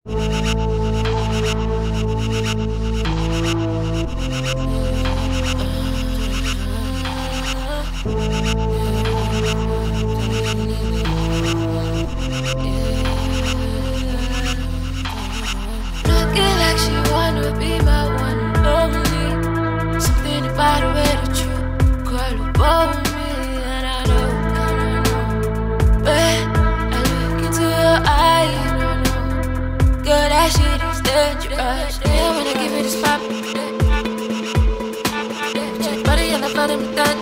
Looking like she wanna be my one and only. Something about the way that you call above me, and I know. When I look into your eyes, girl, that shit is dangerous. Yeah, when I give it a spot, body and I felt it done.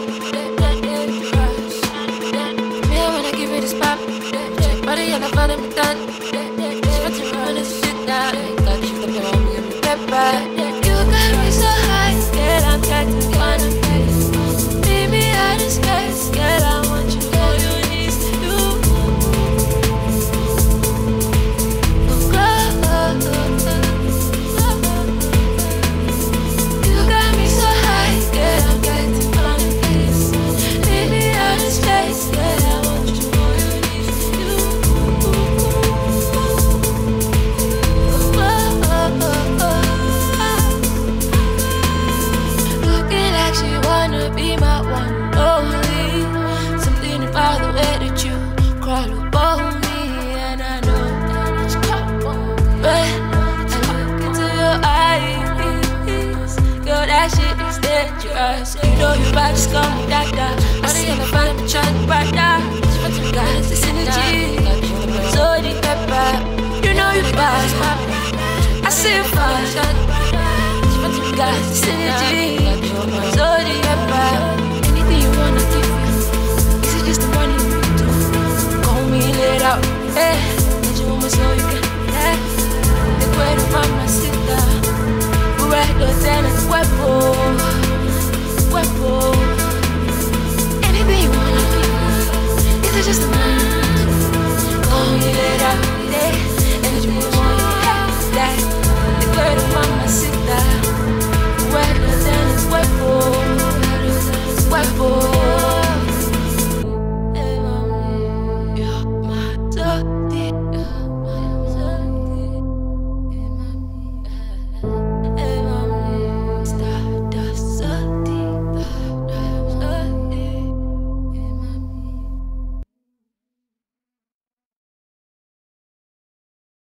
Yeah, when I give it a spot, body and I felt it done. But you wanna sit down, got you the girl, me and me pepper. You got me so high, girl, I'm catching fun. Leave me out of space, girl, I want you all you need to do. You got me so high, girl, I'm catching fun. Leave me out of space, girl, I want you all you need to do. Looking like she wanna be my one and only. Something about the way that you crawl above me, and I know that it's when I look into your eyes, girl, that shit is dangerous. You know you about to come with that. I see my body be trying to break down. You got this energy, so deep pepper. You know you bad. I see you fast. You got this energy, so deep pepper. Anything you wanna give me, this is just the money you do. Call me laid out, eh? Let you want me so you can, eh? Te quiero mamacita, reto tienes cuerpo, cuerpo. Anything you wanna give me, this is just the money.